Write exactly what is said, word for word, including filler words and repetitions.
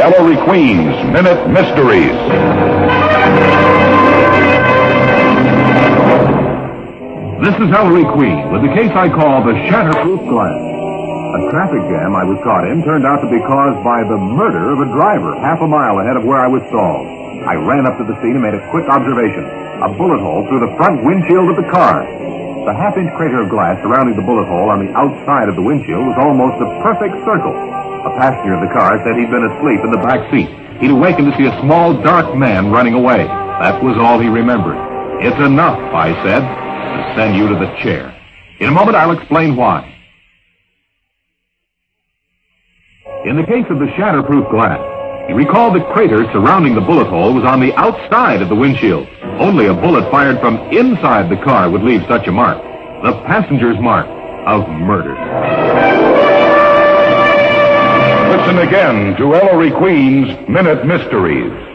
Ellery Queen's Minute Mysteries. This is Ellery Queen with the case I call the Shatterproof Glass. A traffic jam I was caught in turned out to be caused by the murder of a driver half a mile ahead of where I was stalled. I ran up to the scene and made a quick observation. A bullet hole through the front windshield of the car. The half-inch crater of glass surrounding the bullet hole on the outside of the windshield was almost a perfect circle. A passenger of the car said he'd been asleep in the back seat. He'd awakened to see a small, dark man running away. That was all he remembered. It's enough, I said, to send you to the chair. In a moment, I'll explain why. In the case of the Shatterproof Glass, he recalled the crater surrounding the bullet hole was on the outside of the windshield. Only a bullet fired from inside the car would leave such a mark. The passenger's mark of murder. Listen again to Ellery Queen's Minute Mysteries.